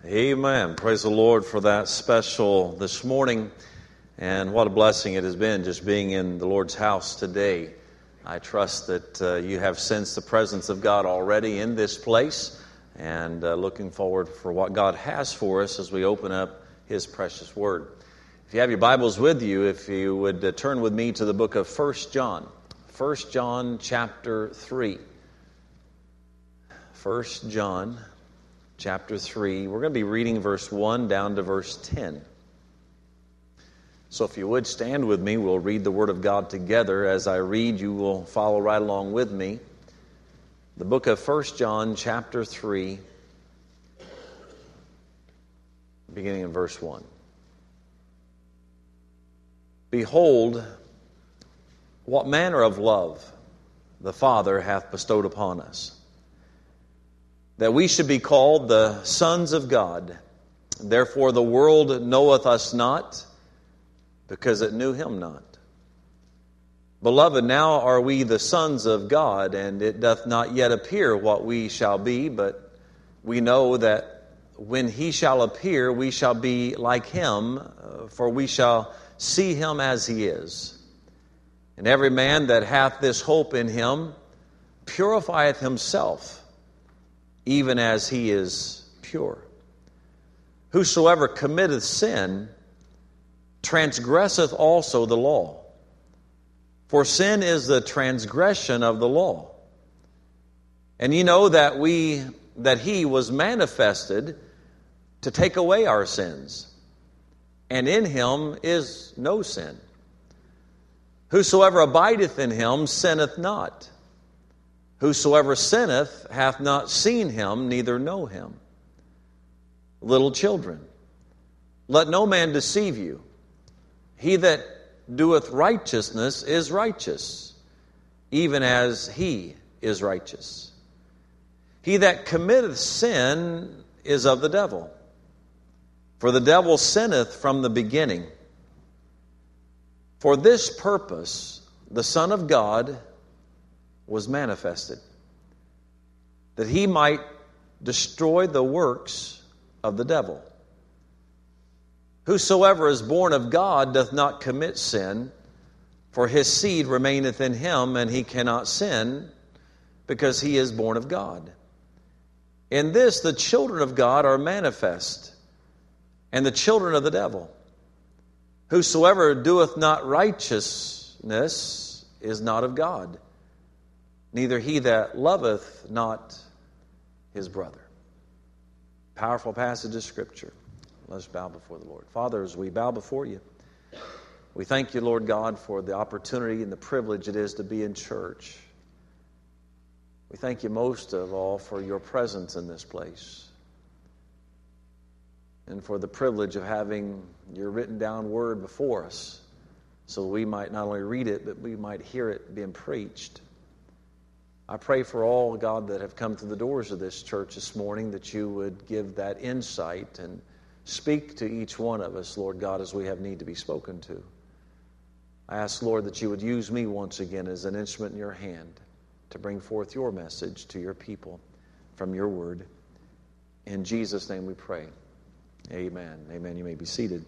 Amen. Praise the Lord for that special this morning. And what a blessing it has been just being in the Lord's house today. I trust that you have sensed the presence of God already in this place, and looking forward for what God has for us as we open up His precious Word. If you have your Bibles with you, if you would turn with me to the book of 1 John. 1 John chapter 3. 1 John chapter 3. We're going to be reading verse 1 down to verse 10. So if you would stand with me, we'll read the Word of God together. As I read, you will follow right along with me. The book of 1 John chapter 3, beginning in verse 1. Behold, what manner of love the Father hath bestowed upon us, that we should be called the sons of God. Therefore the world knoweth us not, because it knew Him not. Beloved, now are we the sons of God, and it doth not yet appear what we shall be, but we know that when He shall appear, we shall be like Him, for we shall see Him as He is. And every man that hath this hope in Him purifieth himself, even as he is pure. Whosoever committeth sin transgresseth also the law. For sin is the transgression of the law. And ye know that He was manifested to take away our sins, and in Him is no sin. Whosoever abideth in Him sinneth not. Whosoever sinneth hath not seen Him, neither know Him. Little children, let no man deceive you. He that doeth righteousness is righteous, even as He is righteous. He that committeth sin is of the devil, for the devil sinneth from the beginning. For this purpose the Son of God was manifested, that He might destroy the works of the devil. Whosoever is born of God doth not commit sin, for his seed remaineth in him, and he cannot sin, because he is born of God. In this the children of God are manifest, and the children of the devil. Whosoever doeth not righteousness is not of God, neither he that loveth not his brother. Powerful passage of Scripture. Let's bow before the Lord. Father, as we bow before You, we thank You, Lord God, for the opportunity and the privilege it is to be in church. We thank You most of all for Your presence in this place, and for the privilege of having Your written down word before us, so we might not only read it, but we might hear it being preached. I pray for all, God, that have come to the doors of this church this morning, that You would give that insight and speak to each one of us, Lord God, as we have need to be spoken to. I ask, Lord, that You would use me once again as an instrument in Your hand to bring forth Your message to Your people from Your word. In Jesus' name we pray. Amen. Amen. You may be seated.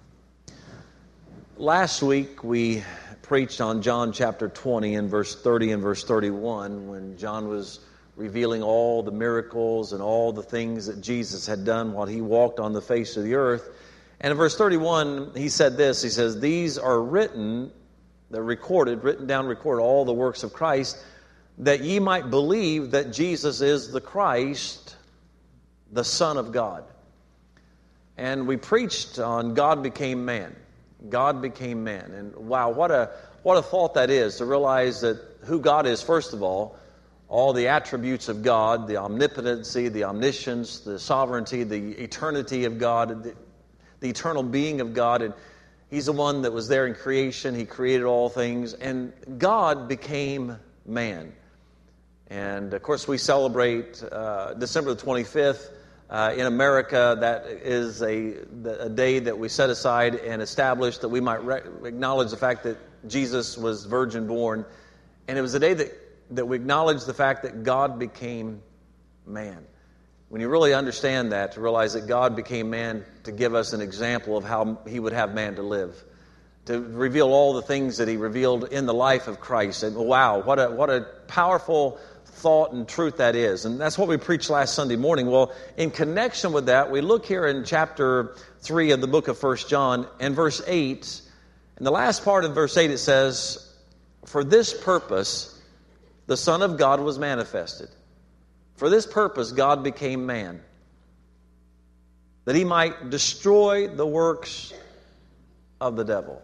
Last week we preached on John chapter 20 and verse 30 and verse 31, when John was revealing all the miracles and all the things that Jesus had done while He walked on the face of the earth. And in verse 31, he said this, he says, "These are written down, all the works of Christ, that ye might believe that Jesus is the Christ, the Son of God." And we preached on God became man. God became man. And wow, what a thought that is, to realize that who God is, first of all the attributes of God, the omnipotency, the omniscience, the sovereignty, the eternity of God, the eternal being of God. And He's the one that was there in creation. He created all things. And God became man. And of course we celebrate December the 25th. In America, that is a day that we set aside and establish that we might acknowledge the fact that Jesus was virgin born. And it was a day that we acknowledge the fact that God became man. When you really understand that, to realize that God became man to give us an example of how He would have man to live, to reveal all the things that He revealed in the life of Christ. And wow, what a powerful thought and truth that is. And that's what we preached last Sunday morning. Well, in connection with that, we look here in chapter 3 of the book of 1 John and verse 8. In the last part of verse 8 it says, "For this purpose the Son of God was manifested." For this purpose God became man, that He might destroy the works of the devil.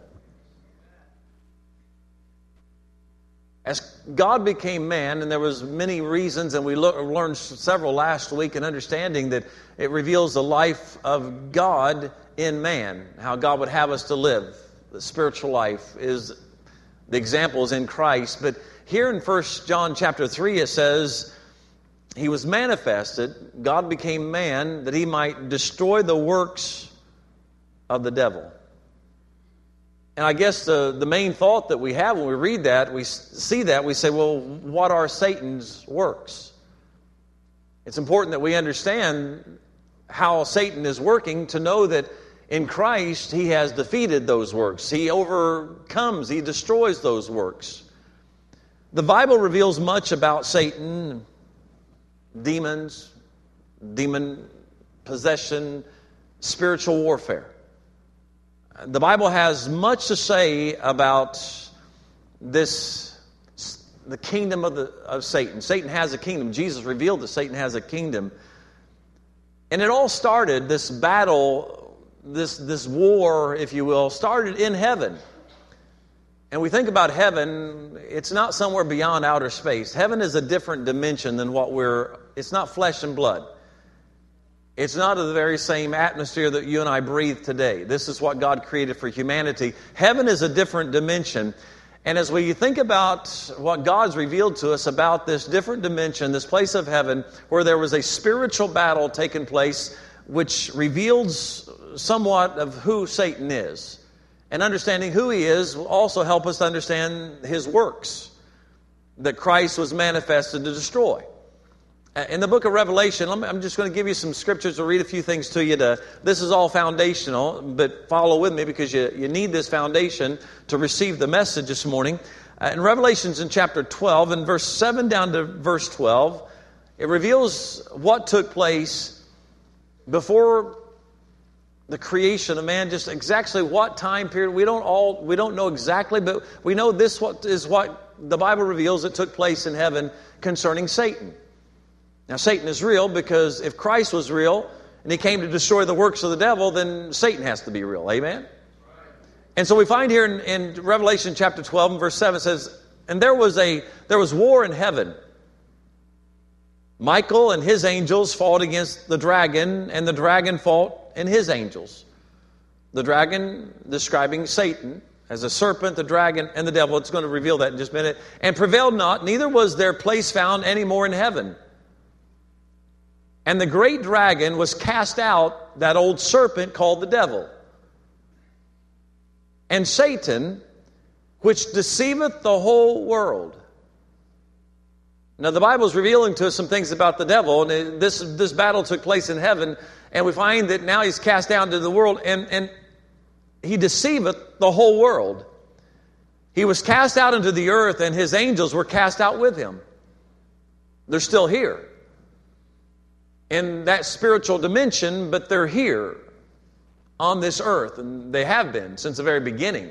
As God became man, and there was many reasons, and we learned several last week in understanding that it reveals the life of God in man, how God would have us to live. The spiritual life is, the example is in Christ. But here in 1 John chapter 3 it says, He was manifested, God became man, that He might destroy the works of the devil. And I guess the main thought that we have when we read that, we see that, we say, well, what are Satan's works? It's important that we understand how Satan is working to know that in Christ He has defeated those works. He overcomes, He destroys those works. The Bible reveals much about Satan, demons, demon possession, spiritual warfare. The Bible has much to say about this, the kingdom of Satan. Satan has a kingdom. Jesus revealed that Satan has a kingdom. And it all started, this battle, this war, if you will, started in heaven. And we think about heaven, it's not somewhere beyond outer space. Heaven is a different dimension than it's not flesh and blood. It's not the very same atmosphere that you and I breathe today. This is what God created for humanity. Heaven is a different dimension. And as we think about what God's revealed to us about this different dimension, this place of heaven, where there was a spiritual battle taking place, which reveals somewhat of who Satan is. And understanding who he is will also help us to understand his works that Christ was manifested to destroy. In the book of Revelation, I'm just going to give you some scriptures to read a few things to you. This is all foundational, but follow with me because you need this foundation to receive the message this morning. In Revelations in chapter 12, in verse 7 down to verse 12, it reveals what took place before the creation of man, just exactly what time period. We don't know exactly, but we know this is what the Bible reveals that took place in heaven concerning Satan. Now, Satan is real because if Christ was real and He came to destroy the works of the devil, then Satan has to be real. Amen? And so we find here in Revelation chapter 12 and verse 7, it says, "And there was war in heaven. Michael and his angels fought against the dragon, and the dragon fought and his angels." The dragon describing Satan as a serpent, the dragon, and the devil. It's going to reveal that in just a minute. "And prevailed not, neither was their place found any more in heaven. And the great dragon was cast out, that old serpent called the devil, and Satan, which deceiveth the whole world." Now the Bible is revealing to us some things about the devil, and this battle took place in heaven, and we find that now he's cast down to the world, and he deceiveth the whole world. He was cast out into the earth, and his angels were cast out with him. They're still here in that spiritual dimension, but they're here on this earth, and they have been since the very beginning.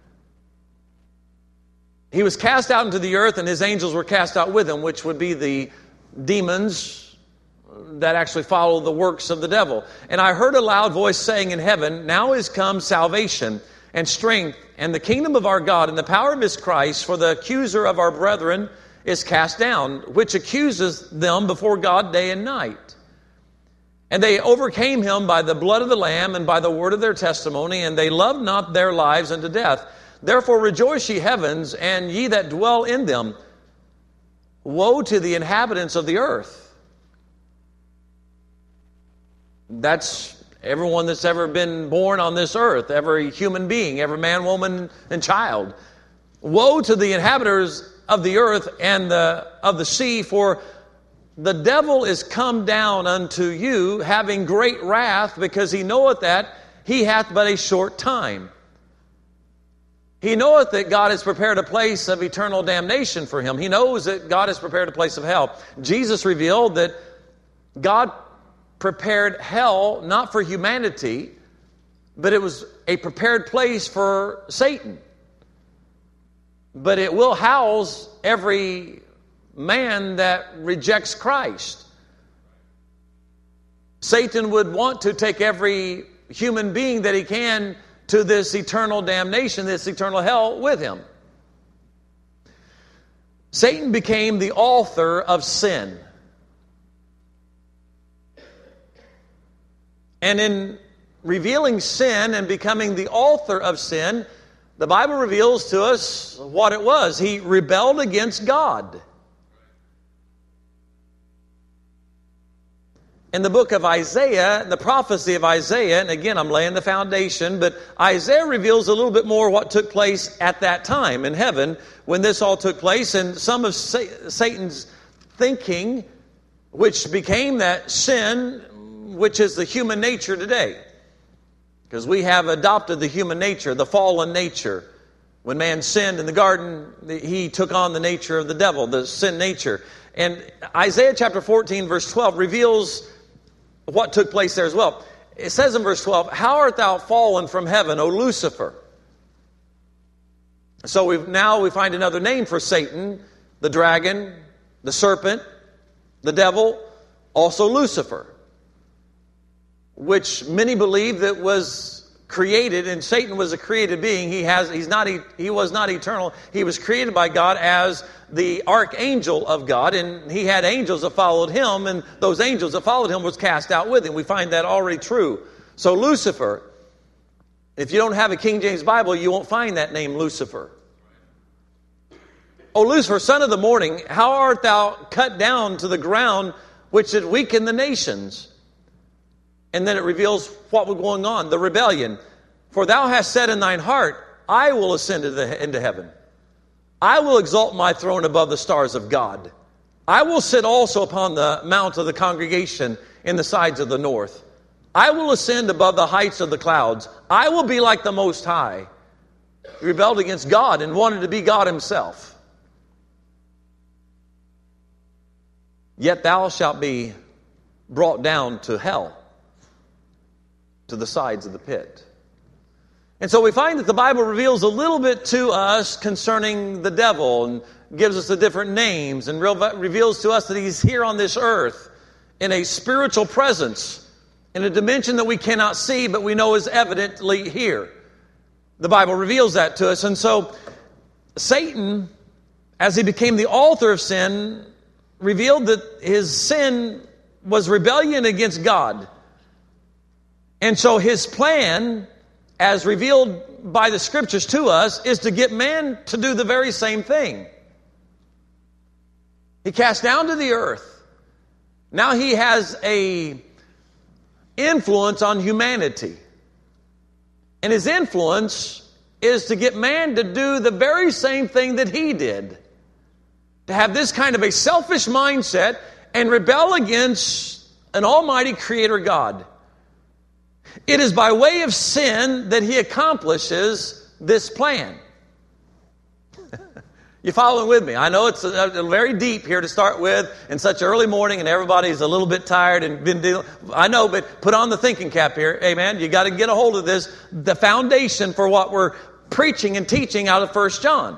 He was cast out into the earth, and his angels were cast out with him, which would be the demons that actually follow the works of the devil. "And I heard a loud voice saying in heaven, Now is come salvation and strength and the kingdom of our God and the power of His Christ, for the accuser of our brethren is cast down, which accuses them before God day and night. And they overcame him by the blood of the Lamb and by the word of their testimony, and they loved not their lives unto death. Therefore rejoice, ye heavens, and ye that dwell in them. Woe to the inhabitants of the earth." That's everyone that's ever been born on this earth, every human being, every man, woman, and child. "Woe to the inhabitants of the earth and of the sea, for the devil is come down unto you, having great wrath, because he knoweth that he hath but a short time. He knoweth that God has prepared a place of eternal damnation for him. He knows that God has prepared a place of hell. Jesus revealed that God prepared hell not for humanity, but it was a prepared place for Satan. But it will house every man that rejects Christ. Satan would want to take every human being that he can to this eternal damnation, this eternal hell with him. Satan became the author of sin. And in revealing sin and becoming the author of sin, the Bible reveals to us what it was. He rebelled against God. In the book of Isaiah, the prophecy of Isaiah, and again I'm laying the foundation, but Isaiah reveals a little bit more what took place at that time in heaven when this all took place, and some of Satan's thinking, which became that sin, which is the human nature today. Because we have adopted the human nature, the fallen nature. When man sinned in the garden, he took on the nature of the devil, the sin nature. And Isaiah chapter 14, verse 12 reveals what took place there as well. It says in verse 12, "How art thou fallen from heaven, O Lucifer?" So we find another name for Satan, the dragon, the serpent, the devil, also Lucifer, which many believe that was created, and Satan was a created being. He was not eternal. He was created by God as the archangel of God, and he had angels that followed him, and those angels that followed him was cast out with him. We find that already true. So Lucifer, if you don't have a King James Bible, you won't find that name Lucifer. "O Lucifer, son of the morning, how art thou cut down to the ground, which did weaken the nations?" And then it reveals what was going on, the rebellion. "For thou hast said in thine heart, I will ascend into heaven. I will exalt my throne above the stars of God. I will sit also upon the mount of the congregation in the sides of the north. I will ascend above the heights of the clouds. I will be like the Most High." He rebelled against God and wanted to be God himself. "Yet thou shalt be brought down to hell, to the sides of the pit." And so we find that the Bible reveals a little bit to us concerning the devil and gives us the different names and reveals to us that he's here on this earth in a spiritual presence, in a dimension that we cannot see but we know is evidently here. The Bible reveals that to us. And so Satan, as he became the author of sin, revealed that his sin was rebellion against God. And so his plan, as revealed by the Scriptures to us, is to get man to do the very same thing. He cast down to the earth. Now he has an influence on humanity. And his influence is to get man to do the very same thing that he did. To have this kind of a selfish mindset and rebel against an almighty creator God. It is by way of sin that he accomplishes this plan. You following with me? I know it's very deep here to start with in such early morning, and everybody's a little bit tired and been dealing. I know, but put on the thinking cap here. Amen. You got to get a hold of this, the foundation for what we're preaching and teaching out of 1 John.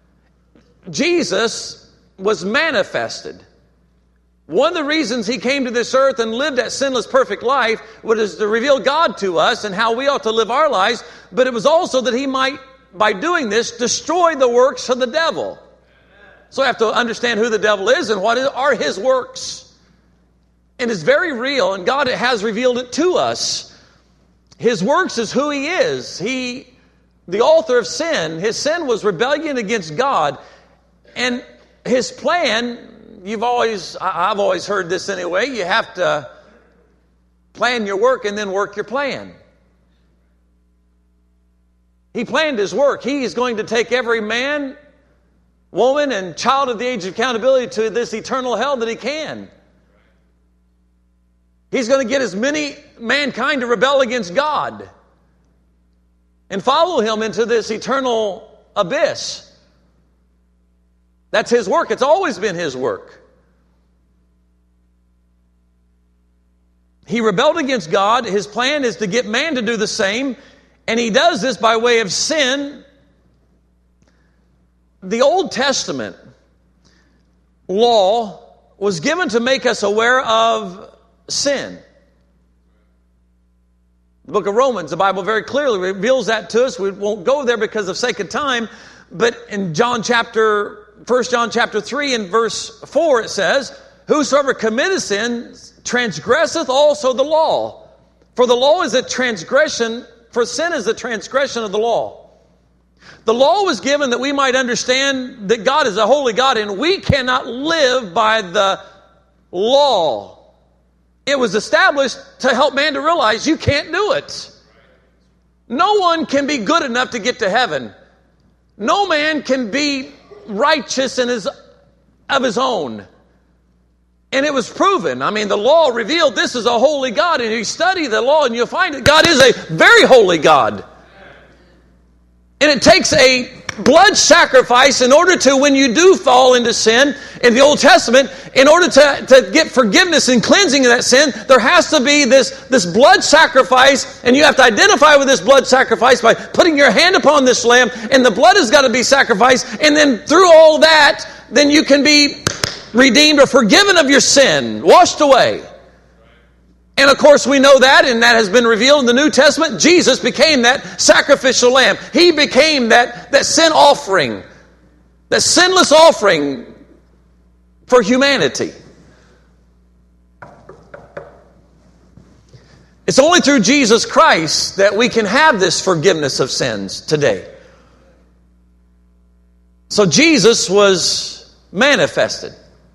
Jesus was manifested. One of the reasons he came to this earth and lived that sinless, perfect life was to reveal God to us and how we ought to live our lives, but it was also that he might, by doing this, destroy the works of the devil. So we have to understand who the devil is and what are his works. And it's very real, and God has revealed it to us. His works is who he is. He, the author of sin, his sin was rebellion against God. And his plan, I've always heard this anyway, you have to plan your work and then work your plan. He planned his work. He is going to take every man, woman, and child of the age of accountability to this eternal hell that he can. He's going to get as many mankind to rebel against God and follow him into this eternal abyss. That's his work. It's always been his work. He rebelled against God. His plan is to get man to do the same, and he does this by way of sin. The Old Testament law was given to make us aware of sin. The book of Romans, the Bible very clearly reveals that to us. We won't go there because of sake of time, but in 1 John chapter 3 and verse 4 it says, whosoever committeth sin transgresseth also the law. For the law is a transgression, for sin is a transgression of the law. The law was given that we might understand that God is a holy God, and we cannot live by the law. It was established to help man to realize you can't do it. No one can be good enough to get to heaven. No man can be righteous of his own. And it was proven. I mean, the law revealed this is a holy God. And you study the law and you'll find that God is a very holy God. And it takes a blood sacrifice in order to, when you do fall into sin in the Old Testament, in order to get forgiveness and cleansing of that sin, there has to be this blood sacrifice, and you have to identify with this blood sacrifice by putting your hand upon this lamb, and the blood has got to be sacrificed, and then through all that, then you can be redeemed or forgiven of your sin, washed away. And of course we know that, and that has been revealed in the New Testament. Jesus became that sacrificial lamb. He became that sin offering, that sinless offering for humanity. It's only through Jesus Christ that we can have this forgiveness of sins today. So Jesus was manifested.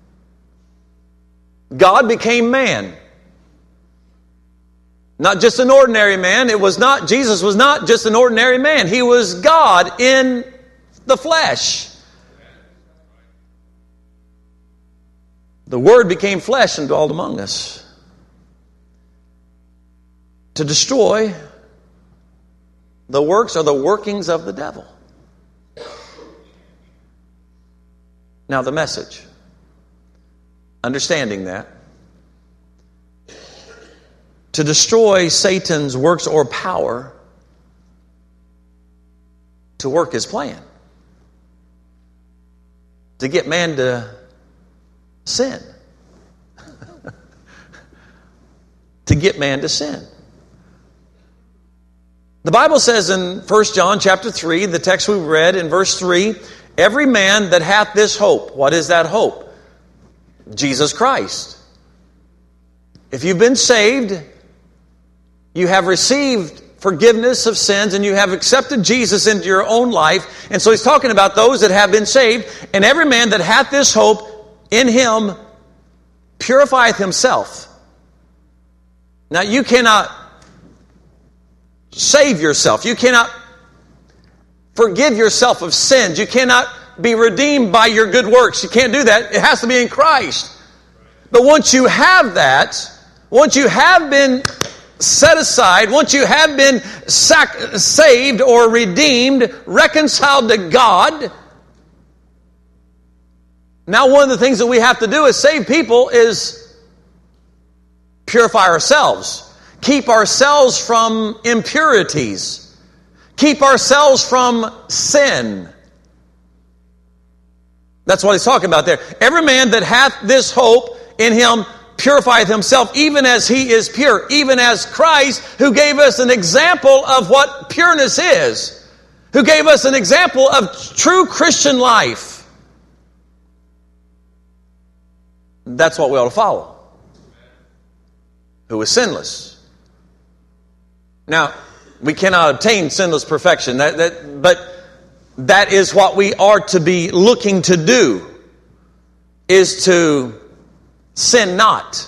God became man. Not just an ordinary man. Jesus was not just an ordinary man. He was God in the flesh. The Word became flesh and dwelt among us to destroy the works or the workings of the devil. Now the message. Understanding that. To destroy Satan's works or power to work his plan. To get man to sin. To get man to sin. The Bible says in 1 John chapter 3, the text we read in verse 3, every man that hath this hope. What is that hope? Jesus Christ. If you've been saved, you have received forgiveness of sins, and you have accepted Jesus into your own life. And so he's talking about those that have been saved. And every man that hath this hope in him purifieth himself. Now you cannot save yourself. You cannot forgive yourself of sins. You cannot be redeemed by your good works. You can't do that. It has to be in Christ. But once you have that, once you have been set aside, once you have been saved or redeemed, reconciled to God, now one of the things that we have to do as saved people is purify ourselves. Keep ourselves from impurities. Keep ourselves from sin. That's what he's talking about there. Every man that hath this hope in him purifieth himself, even as he is pure. Even as Christ, who gave us an example of what pureness is. Who gave us an example of true Christian life. That's what we ought to follow. Who is sinless. Now, we cannot obtain sinless perfection, but that is what we are to be looking to do, is to sin not.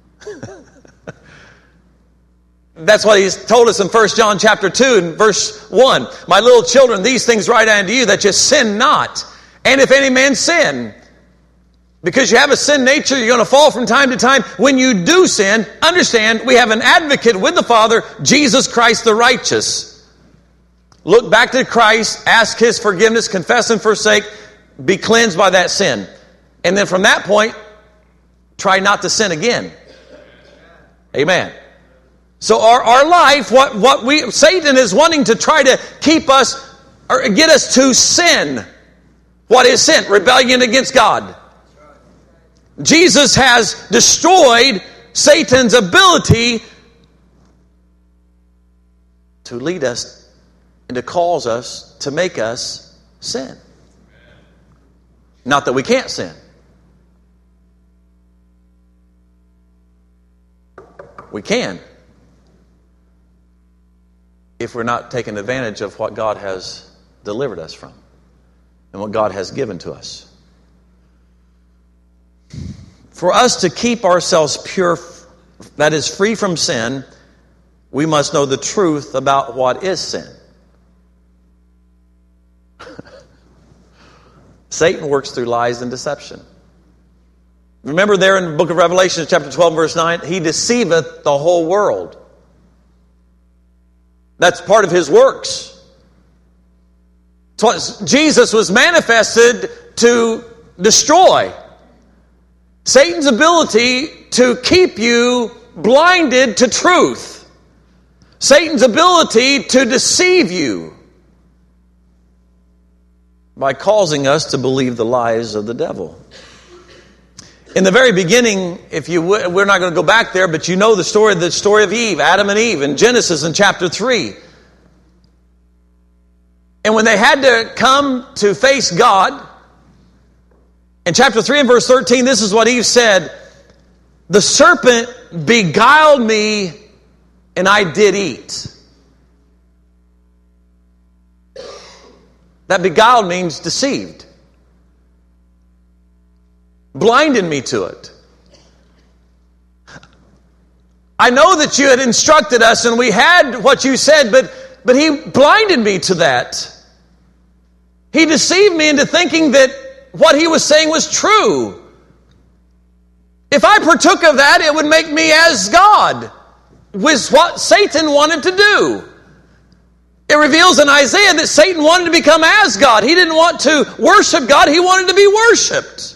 That's what he's told us in 1 John chapter 2 and verse 1. My little children, these things write I unto you, that you sin not. And if any man sin, Because you have a sin nature, you're going to fall from time to time. When you do sin, understand we have an advocate with the Father, Jesus Christ the righteous. Look back to Christ, ask His forgiveness, confess and forsake, be cleansed by that sin. And then from that point, try not to sin again. Amen. So our life, Satan is wanting to try to keep us, or get us to sin. What is sin? Rebellion against God. Jesus has destroyed Satan's ability to lead us and to cause us, to make us sin. Not that we can't sin. We can, if we're not taking advantage of what God has delivered us from and what God has given to us. For us to keep ourselves pure, that is free from sin, we must know the truth about what is sin. Satan works through lies and deception. Remember there in the book of Revelation, chapter 12, verse 9, he deceiveth the whole world. That's part of his works. Jesus was manifested to destroy. Satan's ability to keep you blinded to truth. Satan's ability to deceive you by causing us to believe the lies of the devil. In the very beginning, we're not going to go back there, but you know the story of Eve, Adam and Eve, in Genesis in chapter 3. And when they had to come to face God, in chapter 3 and verse 13, this is what Eve said, "The serpent beguiled me, and I did eat." That beguiled means deceived. Blinded me to it. I know that you had instructed us and we had what you said, but he blinded me to that. He deceived me into thinking that what he was saying was true. If I partook of that, it would make me as God, was what Satan wanted to do. It reveals in Isaiah that Satan wanted to become as God. He didn't want to worship God, he wanted to be worshipped.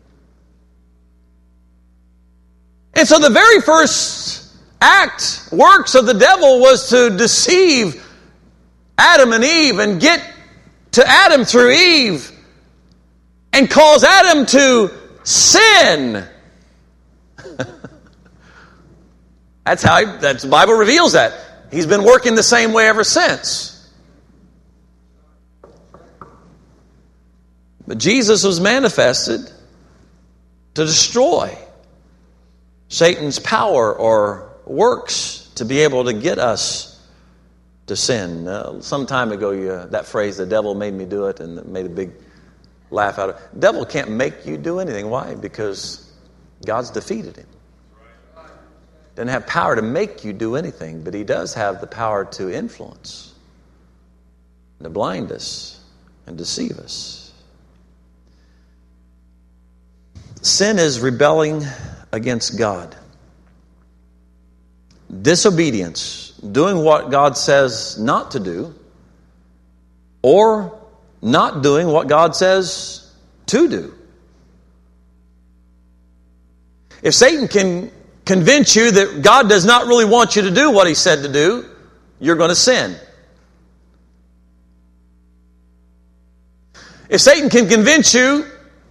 And so the very first works of the devil was to deceive Adam and Eve and get to Adam through Eve and cause Adam to sin. That's the Bible reveals that. He's been working the same way ever since. But Jesus was manifested to destroy Satan's power or works to be able to get us to sin. Some time ago, that phrase, "the devil made me do it," and made a big laugh out of it. The devil can't make you do anything. Why? Because God's defeated him. Doesn't have power to make you do anything, but he does have the power to influence, to blind us, and deceive us. Sin is rebelling against God. Disobedience, doing what God says not to do, or not doing what God says to do. If Satan can convince you that God does not really want you to do what he said to do, you're going to sin. If Satan can convince you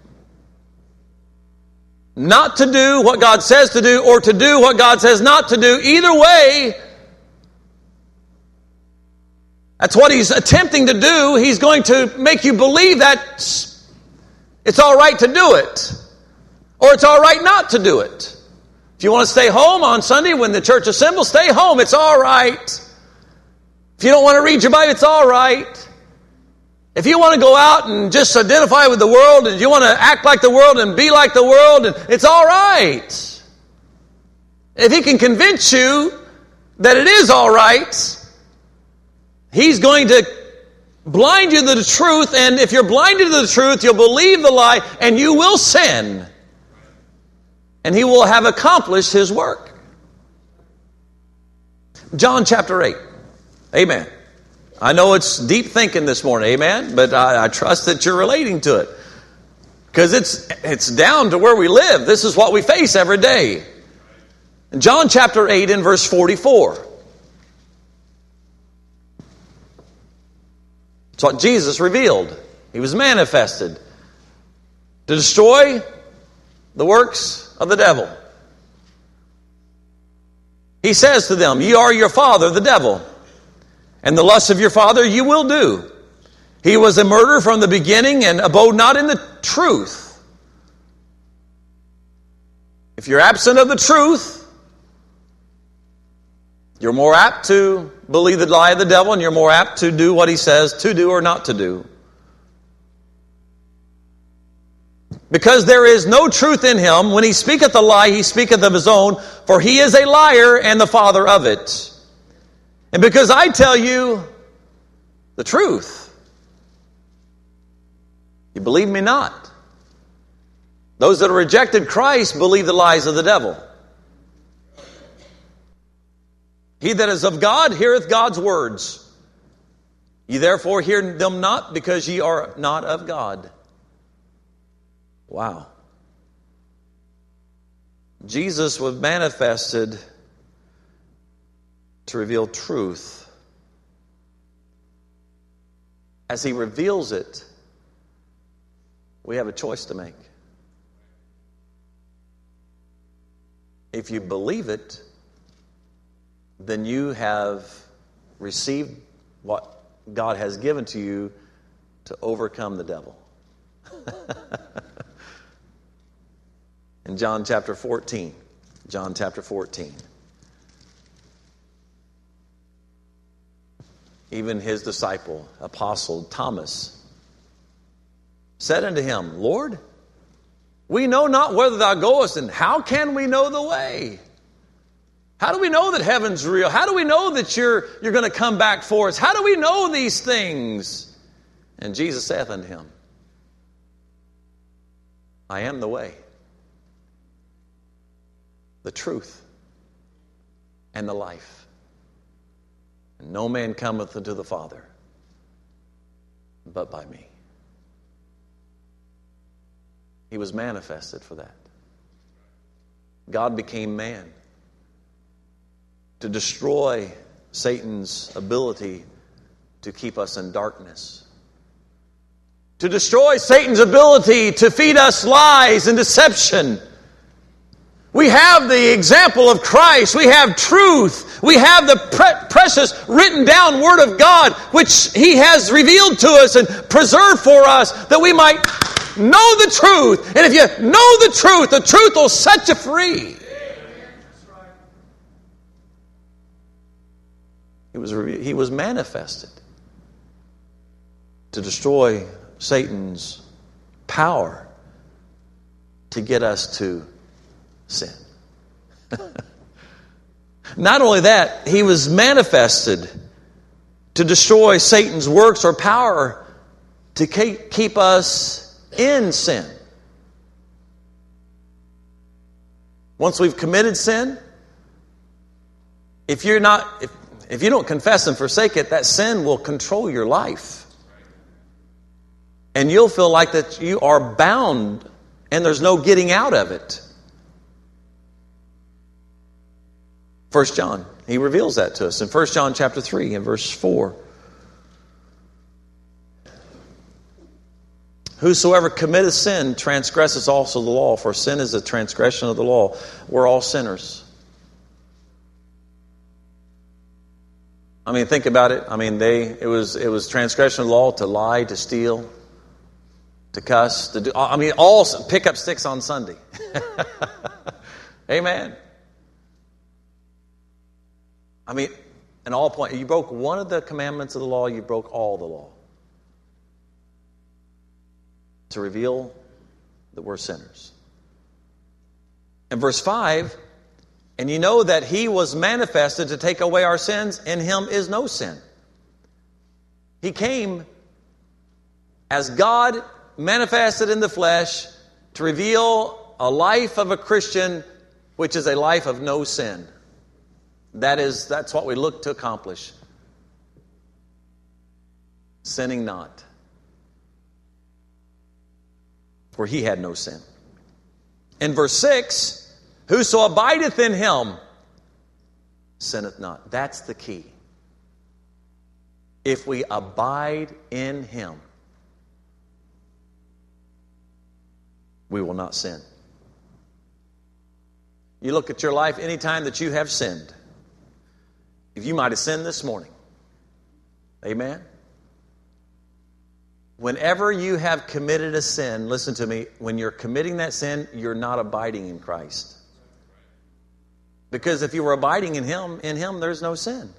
not to do what God says to do, or to do what God says not to do, either way, that's what he's attempting to do. He's going to make you believe that it's all right to do it, or it's all right not to do it. If you want to stay home on Sunday when the church assembles, stay home. It's all right. If you don't want to read your Bible, it's all right. If you want to go out and just identify with the world, and you want to act like the world and be like the world, and it's all right. If he can convince you that it is all right, he's going to blind you to the truth, and if you're blinded to the truth, you'll believe the lie, and you will sin. and he will have accomplished his work. John chapter 8. Amen. I know it's deep thinking this morning, amen, but I trust that you're relating to it. Because it's down to where we live. This is what we face every day. In John chapter 8 and verse 44. It's what Jesus revealed. He was manifested to destroy the works of the devil. He says to them, "Ye are your father, the devil, and the lusts of your father you will do. He was a murderer from the beginning and abode not in the truth." If you're absent of the truth, you're more apt to believe the lie of the devil, and you're more apt to do what he says to do or not to do. Because there is no truth in him, when he speaketh a lie, he speaketh of his own, for he is a liar and the father of it. And because I tell you the truth, you believe me not. Those that have rejected Christ believe the lies of the devil. He that is of God heareth God's words. Ye therefore hear them not, because ye are not of God. Wow. Jesus was manifested to reveal truth. As he reveals it, we have a choice to make. If you believe it, then you have received what God has given to you to overcome the devil. In John chapter 14. John chapter 14. Even his disciple, apostle Thomas, said unto him, "Lord, we know not whither thou goest, and how can we know the way?" How do we know that heaven's real? How do we know that you're going to come back for us? How do we know these things? And Jesus saith unto him, "I am the way, the truth, and the life. And no man cometh unto the Father but by me." He was manifested for that. God became man to destroy Satan's ability to keep us in darkness, to destroy Satan's ability to feed us lies and deception. We have the example of Christ. We have truth. We have the precious written down Word of God, which He has revealed to us and preserved for us, that we might know the truth. And if you know the truth will set you free. He was manifested to destroy Satan's power to get us to sin. Not only that, he was manifested to destroy Satan's works or power to keep us in sin. Once we've committed sin, if you don't confess and forsake it, that sin will control your life. And you'll feel like that you are bound and there's no getting out of it. 1 John, he reveals that to us in 1 John chapter 3 and verse 4. "Whosoever committeth sin transgresseth also the law, for sin is a transgression of the law." We're all sinners. I mean, think about it. I mean, it was transgression of the law to lie, to steal, to cuss, to do. I mean, all pick up sticks on Sunday. Amen. I mean, in all points, you broke one of the commandments of the law, you broke all the law. To reveal that we're sinners. In verse 5, "And you know that he was manifested to take away our sins, in him is no sin." He came as God manifested in the flesh to reveal a life of a Christian which is a life of no sin. That's what we look to accomplish. Sinning not. For he had no sin. In verse 6, whoso abideth in him sinneth not. That's the key. If we abide in him, we will not sin. You look at your life anytime that you have sinned. If you might have sinned this morning. Amen? Whenever you have committed a sin, listen to me, when you're committing that sin, you're not abiding in Christ. Because if you were abiding in Him, there's no sin.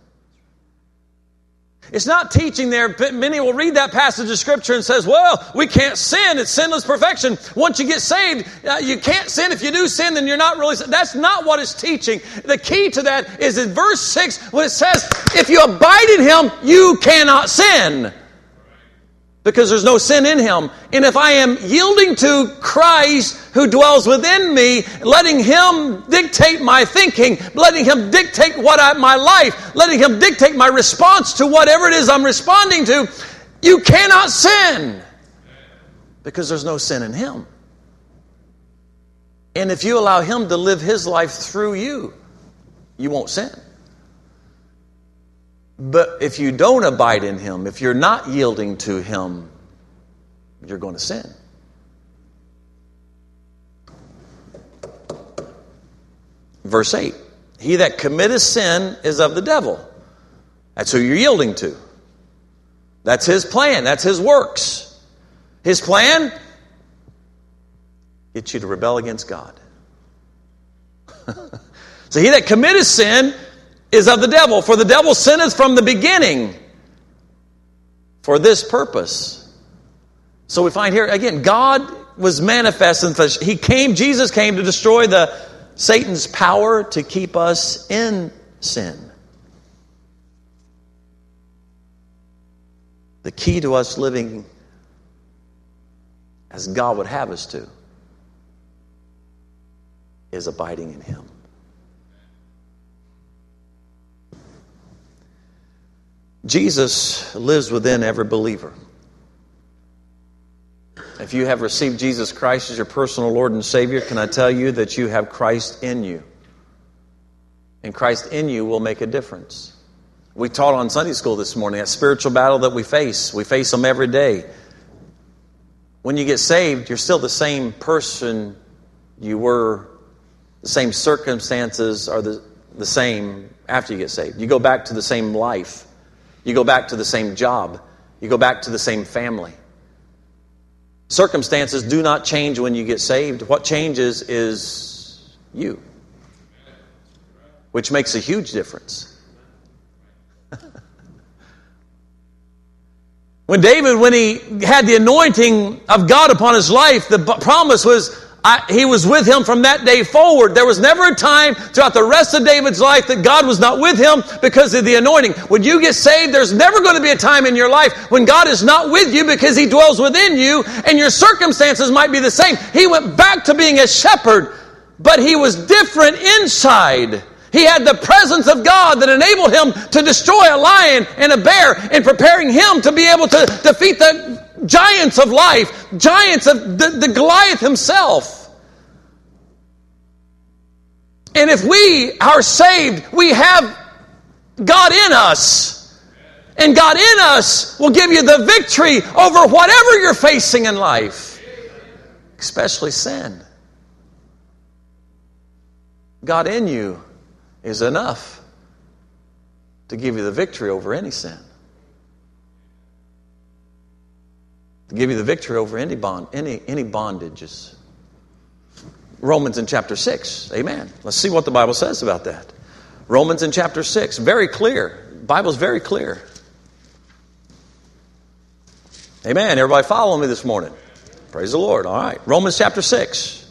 It's not teaching there. Many will read that passage of Scripture and says, well, we can't sin. It's sinless perfection. Once you get saved, you can't sin. If you do sin, then you're not really sin. That's not what it's teaching. The key to that is in verse 6 when it says, if you abide in Him, you cannot sin. Because there's no sin in Him. And if I am yielding to Christ who dwells within me, letting Him dictate my thinking, letting Him dictate my life, letting Him dictate my response to whatever it is I'm responding to, you cannot sin. Because there's no sin in Him. And if you allow Him to live His life through you, you won't sin. But if you don't abide in Him, if you're not yielding to Him, you're going to sin. Verse 8, he that committeth sin is of the devil. That's who you're yielding to. That's his plan. That's his works. His plan? Get you to rebel against God. So he that committeth sin is of the devil. For the devil sinneth from the beginning for this purpose. So we find here, again, God was manifest in the flesh. Jesus came to destroy Satan's power to keep us in sin. The key to us living as God would have us to is abiding in Him. Jesus lives within every believer. If you have received Jesus Christ as your personal Lord and Savior, can I tell you that you have Christ in you? And Christ in you will make a difference. We taught on Sunday school this morning, that spiritual battle that we face them every day. When you get saved, you're still the same person you were. The same circumstances are the same after you get saved. You go back to the same life. You go back to the same job. You go back to the same family. Circumstances do not change when you get saved. What changes is you, which makes a huge difference. When he had the anointing of God upon his life, the promise was he was with him from that day forward. There was never a time throughout the rest of David's life that God was not with him because of the anointing. When you get saved, there's never going to be a time in your life when God is not with you because He dwells within you, and your circumstances might be the same. He went back to being a shepherd, but he was different inside. He had the presence of God that enabled him to destroy a lion and a bear, and preparing him to be able to defeat the giants of life, giants of the Goliath himself. And if we are saved, we have God in us. And God in us will give you the victory over whatever you're facing in life, especially sin. God in you is enough to give you the victory over any sin. To give you the victory over any bondages. Romans in chapter 6. Amen. Let's see what the Bible says about that. Romans in chapter 6. Very clear. The Bible's very clear. Amen. Everybody following me this morning? Praise the Lord. All right. Romans chapter 6.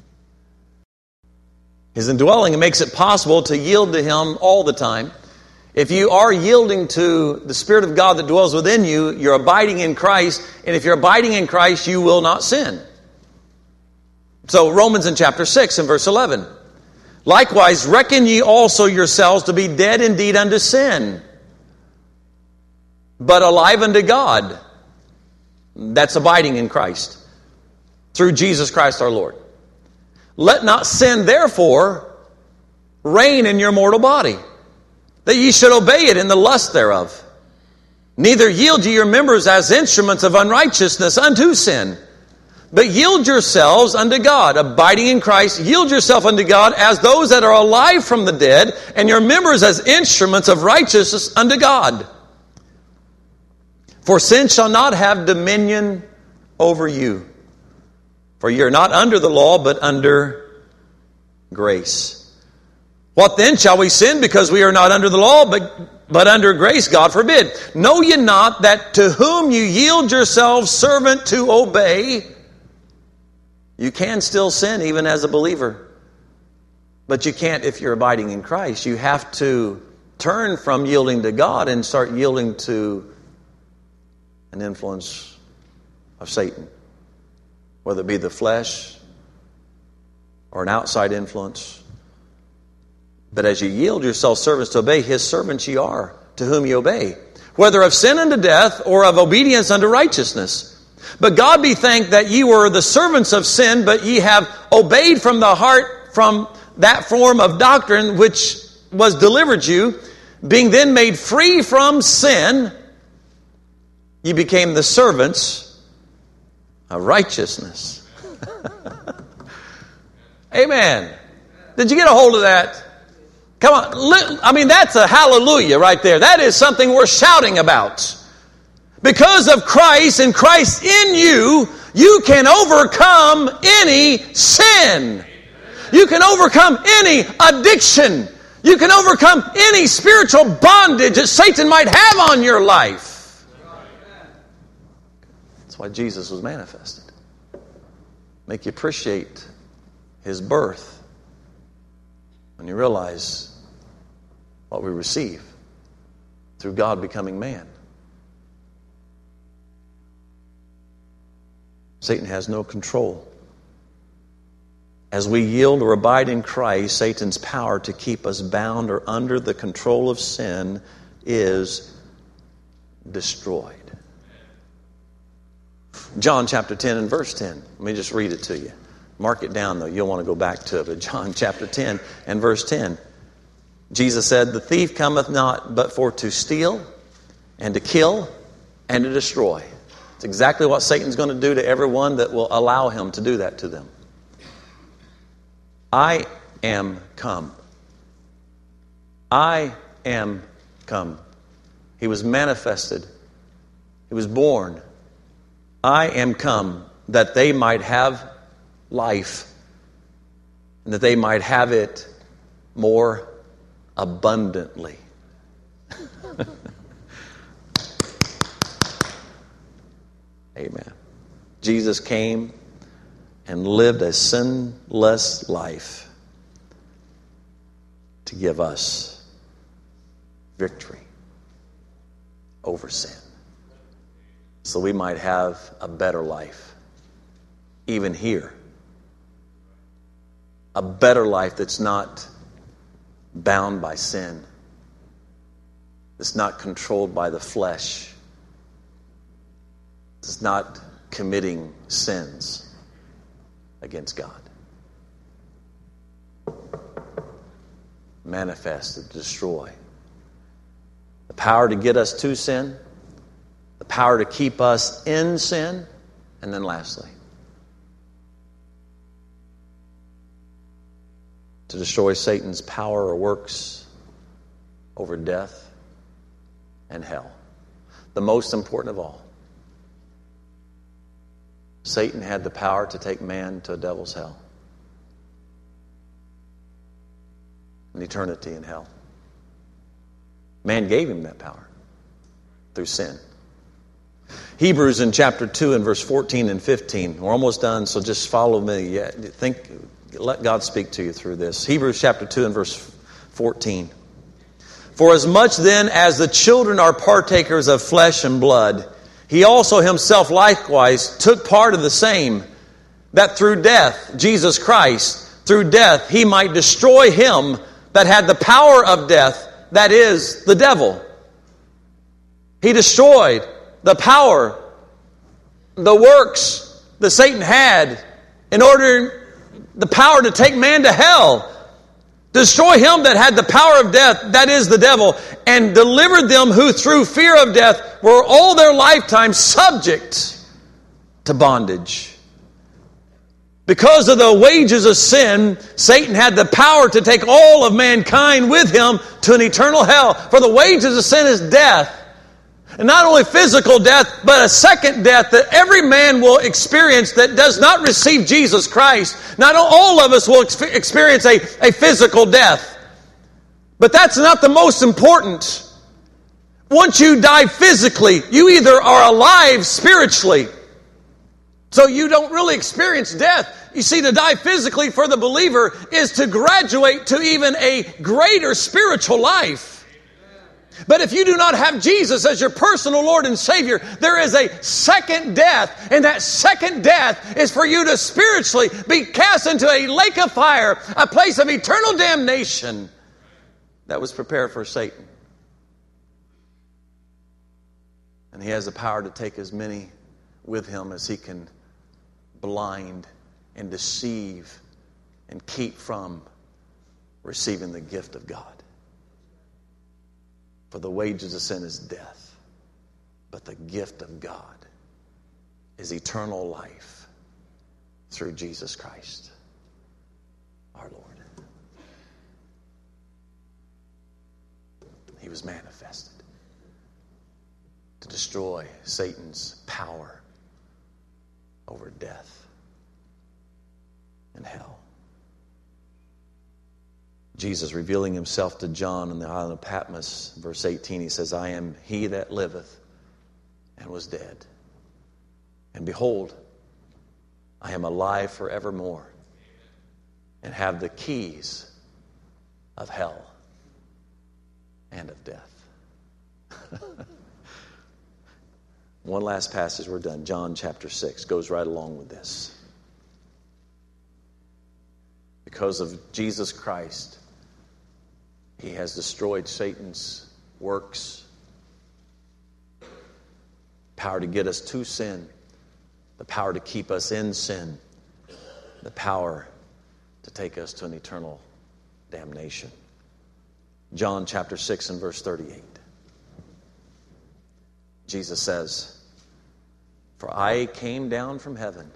His indwelling makes it possible to yield to Him all the time. If you are yielding to the Spirit of God that dwells within you, you're abiding in Christ, and if you're abiding in Christ, you will not sin. So Romans in chapter 6 and verse 11. Likewise, reckon ye also yourselves to be dead indeed unto sin, but alive unto God. That's abiding in Christ, through Jesus Christ our Lord. Let not sin, therefore, reign in your mortal body, that ye should obey it in the lust thereof. Neither yield ye your members as instruments of unrighteousness unto sin, but yield yourselves unto God. Abiding in Christ, yield yourself unto God as those that are alive from the dead, and your members as instruments of righteousness unto God. For sin shall not have dominion over you. For ye are not under the law, but under grace. What then? Shall we sin because we are not under the law, but under grace? God forbid. Know ye not that to whom you yield yourselves servant to obey, you can still sin even as a believer. But you can't if you're abiding in Christ. You have to turn from yielding to God and start yielding to an influence of Satan. Whether it be the flesh or an outside influence. But as you yield yourself servants to obey, his servants ye are, to whom ye obey. Whether of sin unto death, or of obedience unto righteousness. But God be thanked that ye were the servants of sin, but ye have obeyed from the heart from that form of doctrine which was delivered you. Being then made free from sin, ye became the servants of righteousness. Amen. Did you get a hold of that? Come on. I mean, that's a hallelujah right there. That is something worth shouting about. Because of Christ and Christ in you, you can overcome any sin. You can overcome any addiction. You can overcome any spiritual bondage that Satan might have on your life. That's why Jesus was manifested. Make you appreciate his birth when you realize what we receive through God becoming man. Satan has no control. As we yield or abide in Christ, Satan's power to keep us bound or under the control of sin is destroyed. John chapter 10 and verse 10. Let me just read it to you. Mark it down, though. You'll want to go back to it. But John chapter 10 and verse 10. Jesus said, the thief cometh not but for to steal and to kill and to destroy. It's exactly what Satan's going to do to everyone that will allow him to do that to them. I am come. I am come. He was manifested. He was born. I am come that they might have life and that they might have it more abundantly. Amen. Jesus came and lived a sinless life to give us victory over sin, so we might have a better life, even here. A better life that's not bound by sin, that's not controlled by the flesh, that's not committing sins against God. Manifest to destroy. The power to get us to sin, the power to keep us in sin, and then lastly, to destroy Satan's power or works over death and hell. The most important of all, Satan had the power to take man to a devil's hell, an eternity in hell. Man gave him that power through sin. Hebrews in chapter 2 and verse 14 and 15. We're almost done, so just follow me. Let God speak to you through this. Hebrews chapter 2 and verse 14. For as much then as the children are partakers of flesh and blood, he also himself likewise took part of the same, that through death, Jesus Christ, through death, he might destroy him that had the power of death, that is, the devil. He destroyed the power, the works that Satan had in order, the power to take man to hell. Destroy him that had the power of death, that is the devil, and delivered them who through fear of death were all their lifetime subject to bondage. Because of the wages of sin, Satan had the power to take all of mankind with him to an eternal hell. For the wages of sin is death. And not only physical death, but a second death that every man will experience that does not receive Jesus Christ. Not all of us will experience a physical death. But that's not the most important. Once you die physically, you either are alive spiritually. So you don't really experience death. You see, to die physically for the believer is to graduate to even a greater spiritual life. But if you do not have Jesus as your personal Lord and Savior, there is a second death. And that second death is for you to spiritually be cast into a lake of fire, a place of eternal damnation that was prepared for Satan. And he has the power to take as many with him as he can blind and deceive and keep from receiving the gift of God. For the wages of sin is death, but the gift of God is eternal life through Jesus Christ, our Lord. He was manifested to destroy Satan's power over death and hell. Jesus revealing himself to John on the island of Patmos, verse 18, he says, I am he that liveth and was dead. And behold, I am alive forevermore and have the keys of hell and of death. One last passage, we're done. John chapter 6 goes right along with this. Because of Jesus Christ, he has destroyed Satan's works, power to get us to sin, the power to keep us in sin, the power to take us to an eternal damnation. John chapter 6 and verse 38. Jesus says, for I came down from heaven.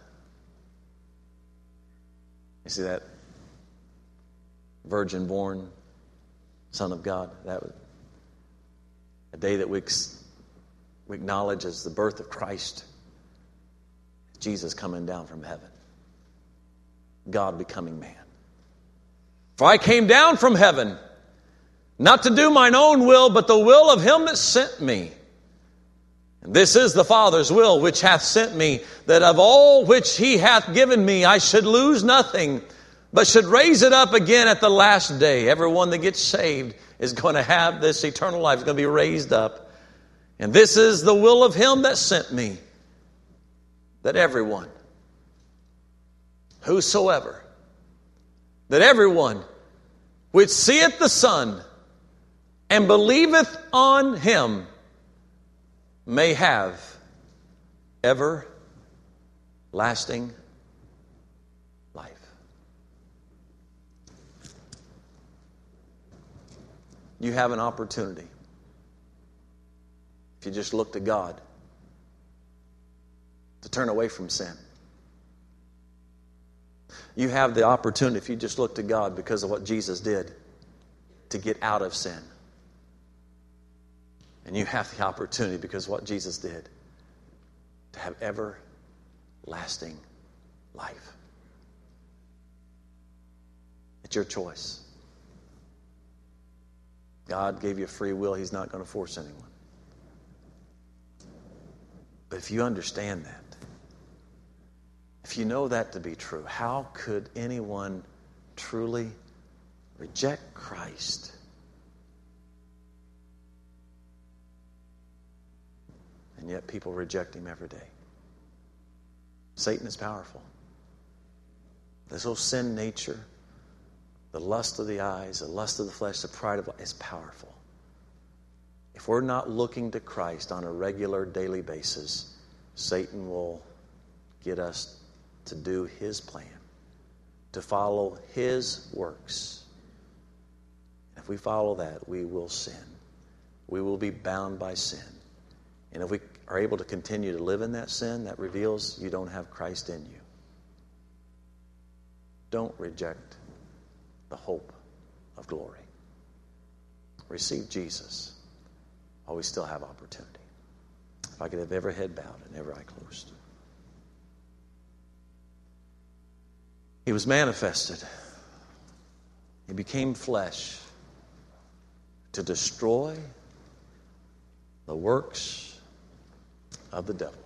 You see that? Virgin born Son of God. That was a day that we acknowledge as the birth of Christ. Jesus coming down from heaven. God becoming man. For I came down from heaven, not to do mine own will, but the will of him that sent me. And this is the Father's will which hath sent me, that of all which he hath given me I should lose nothing, but should raise it up again at the last day. Everyone that gets saved is going to have this eternal life. It's going to be raised up. And this is the will of him that sent me, that everyone, whosoever, that everyone which seeth the Son and believeth on him may have everlasting life. You have an opportunity. If you just look to God, to turn away from sin. You have the opportunity, if you just look to God because of what Jesus did, to get out of sin. And you have the opportunity because of what Jesus did to have everlasting life. It's your choice. God gave you free will. He's not going to force anyone. But if you understand that, if you know that to be true, how could anyone truly reject Christ And yet people reject him every day. Satan is powerful. This whole sin nature, the lust of the eyes, the lust of the flesh, the pride of life is powerful. If we're not looking to Christ on a regular daily basis, Satan will get us to do his plan, to follow his works. If we follow that, we will sin. We will be bound by sin. And if we are able to continue to live in that sin, that reveals you don't have Christ in you. Don't reject the hope of glory. Receive Jesus while we still have opportunity. If I could have every head bowed and every eye closed. He was manifested. He became flesh to destroy the works of the devil.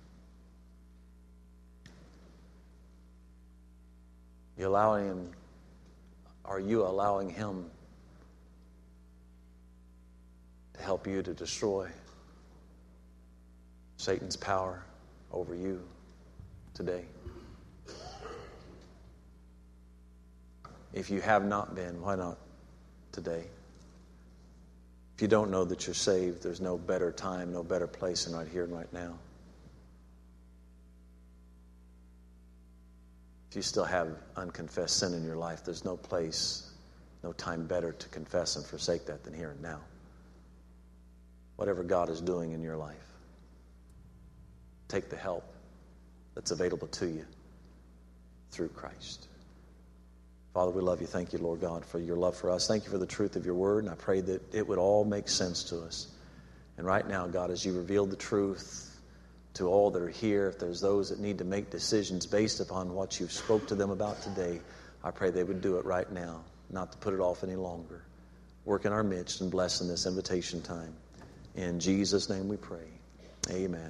Are you allowing him to help you to destroy Satan's power over you today? If you have not been, why not today? If you don't know that you're saved, there's no better time, no better place than right here and right now. If you still have unconfessed sin in your life, there's no place, no time better to confess and forsake that than here and now. Whatever God is doing in your life, take the help that's available to you through Christ. Father, we love you. Thank you, Lord God, for your love for us. Thank you for the truth of your word, and I pray that it would all make sense to us. And right now, God, as you reveal the truth to all that are here, if there's those that need to make decisions based upon what you've spoke to them about today, I pray they would do it right now, not to put it off any longer. Work in our midst and bless in this invitation time. In Jesus' name we pray. Amen.